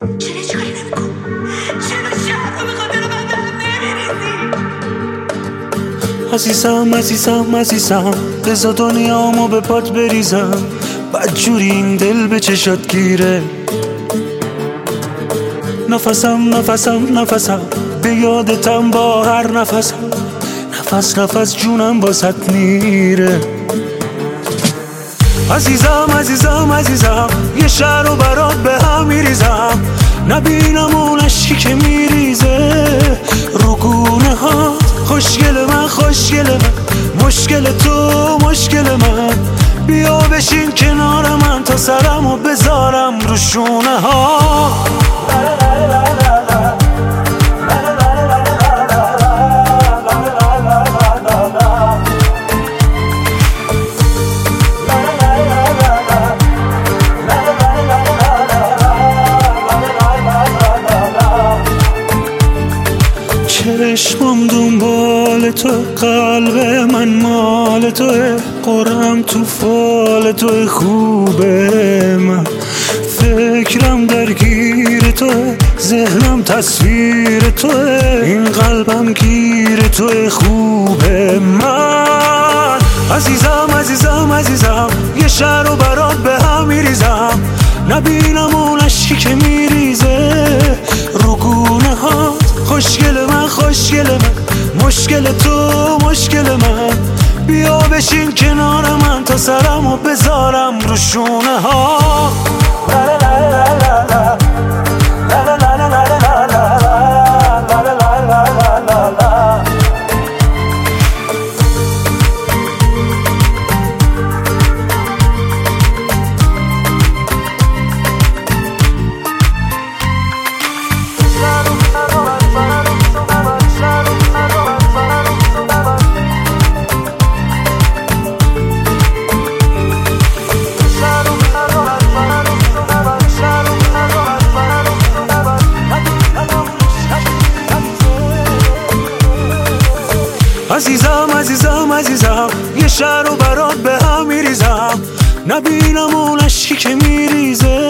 چرا چاری نمیکن؟ چرا شهر رو به خاطر من در نمیریزی؟ عزیزم بذار دنیامو به پات بریزم، بدجوری این دل به چشات گیره. نفسم به یادتم با هر نفسم، نفس جونم باست میره. عزیزم یه شهر رو برات به هم میریزم، نبینم اون عشقی که میریزه رو گونه ها. خوشگل من مشکل تو مشکل من، بیا بشین کنار من تا سرمو بذارم رو شونه ها. چشمم دنبال تو، قلب من مال توه، قرم تو فال توه، خوبه من فکرم درگیر توه، ذهنم تصویر توه، این قلبم گیر توه، خوبه من. عزیزم یه شهر رو برات به هم میریزم، نبینم اون عشقی که میریزه رو گونه ها. خوشگل من مشکل تو مشکل من، بیا بشین کنار من تا سرمو بذارم رو شونه ها. عزیزم یه شهر رو برات به هم میریزم، نبینم اون عشقی که میریزه